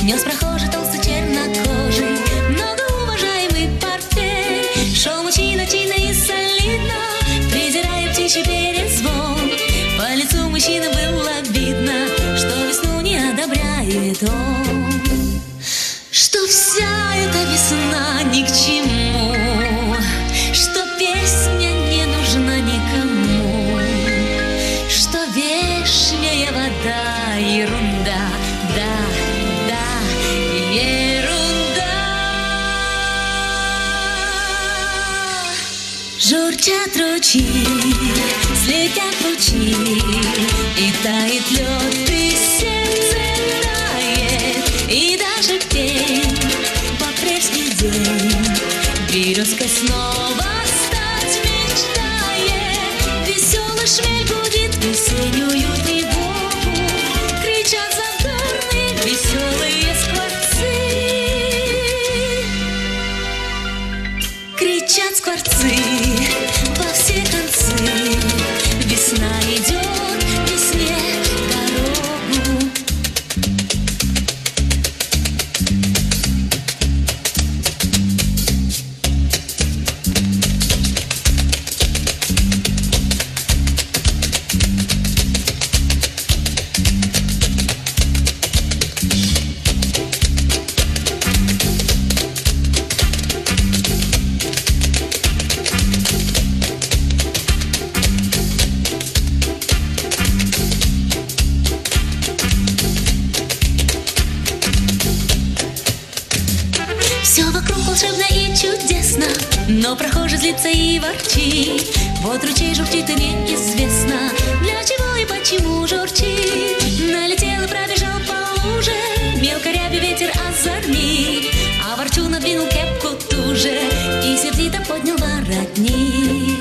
Нес прохожий толстый чернокожий, многоуважаемый портфель. Шел мужчина чинно и солидно, презирая птичий перезвон. По лицу мужчины было видно, что весну не одобряет он. Что вся эта весна ни к чему, что песня не нужна никому, что вешняя вода ерунда, да, ерунда. Журчат ручьи, слетят лучи, и тает лед, и сердце тает, и даже пень в апрельский день березкой снова стать мечтает. Веселый шмель гудит весеннюю тревогу, кричат задорные веселые скворцы. Кричат скворцы во все концы, весна идет, весне дорогу. Все вокруг волшебно и чудесно, но прохожий злится и ворчит. Вот ручей журчит и неизвестно, для чего и почему журчит. Налетел и пробежал по луже, мелко рябью ветер озорник, а ворчун надвинул кепку туже и сердито поднял воротник.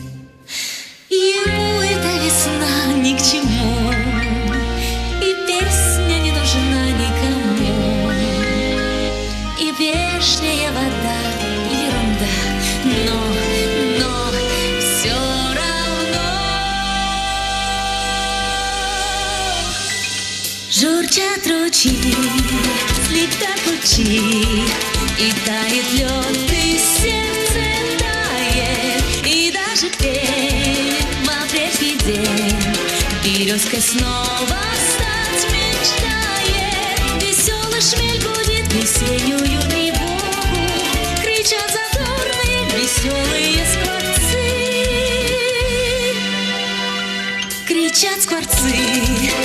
Ему эта весна ни к чему, и песня не нужна никому, и вешняя вода ерунда, но все равно. Журчат ручьи, слетят лучи, и тает лед, и сердце тает, и даже пень в апрельский день березкой снова стать мечтает. Веселый шмель гудит весеннюю тревогу, кричат задорные веселые скворцы. Кричат скворцы